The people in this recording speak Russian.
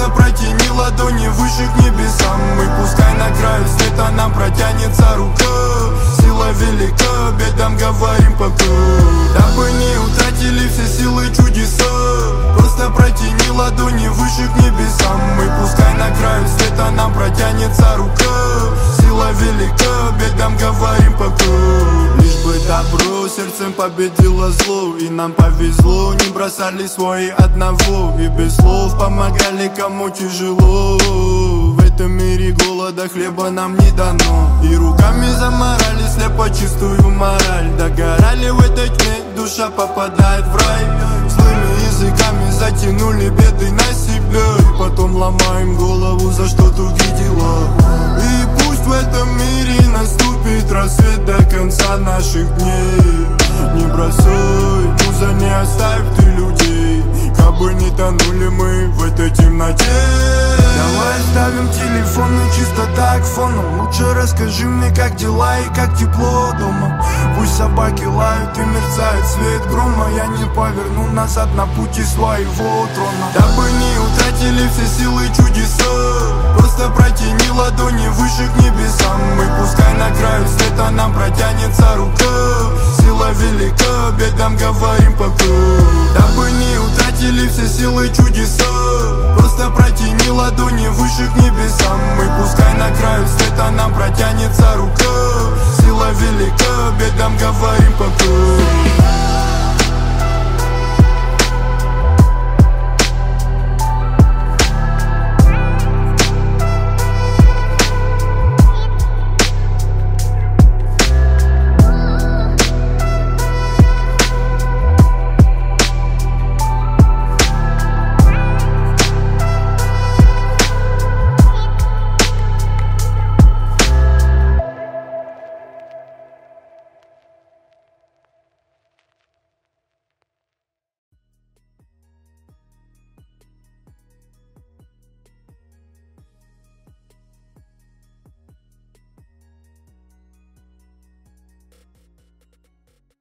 Просто протяни ладони выше к небесам. И пускай на краю света нам протянется рука. Сила велика, бедам говорим пока. Дабы не утратили все силы чудеса. Просто протяни ладони выше к небесам. И пускай на краю света нам протянется рука. Сила велика, бедам говорим пока. Лишь бы добро сердцем победило зло. И нам повезло, не бросали свои одного. И без слов помогали кому тяжело. В этом мире голода хлеба нам не дано. И руками заморали слепо чистую мораль. Догорали в этой тьме, душа попадает в рай. Злыми языками затянули беды на себя. И потом ломаем голову за что другие дела. И пусть в этом мире наступит рассвет до конца наших дней. Не бросай, муза, не оставь ты людей. Кабы не тонули мы в этой темноте. Давай оставим телефоны чисто так фоном. Лучше расскажи мне, как дела и как тепло дома. Пусть собаки лают и мерцает свет грома. Я не поверну назад на пути своего трона. Дабы не утратили все силы чудеса. Просто протяни ладони выше к небесам. И пускай на краю света нам протянется рука. Сила велика, бедам говорим пока. Дабы не утратили все силы чудеса. Просто протяни ладони выше к небесам. И пускай на краю света нам протянется рука. Сила велика, бедам говорим пока.